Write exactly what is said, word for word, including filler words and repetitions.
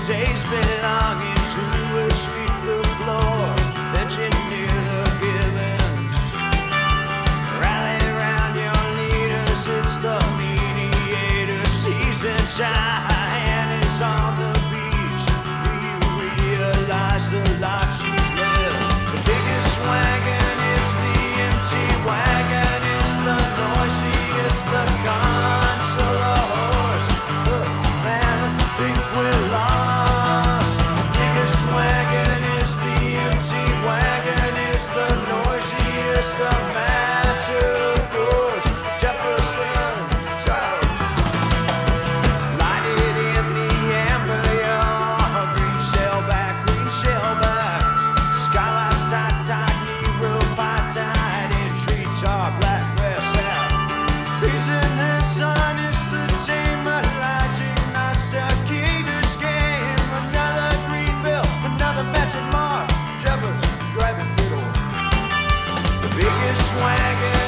taste belongings, who will sweep the floor, engineer the givens. Rally around your leaders, it's the mediator. Season shine is on the beach. Do you realize the life she's lived? The biggest wagon is the empty wagon, it's the noisiest, the consular horse. Oh man, I think we're lost. The biggest wagon is the empty wagon, it's the noisiest, the matter of course. Jefferson, child. Lighted in the amber, your green shellback, green shellback. Skylights tight, tight, Nero pie tight, in treetop, black west out. Prisoner son is the tame Elijah, Nasticator's game. Another green bill, another matching mark. Jefferson driving fiddle. The biggest wagon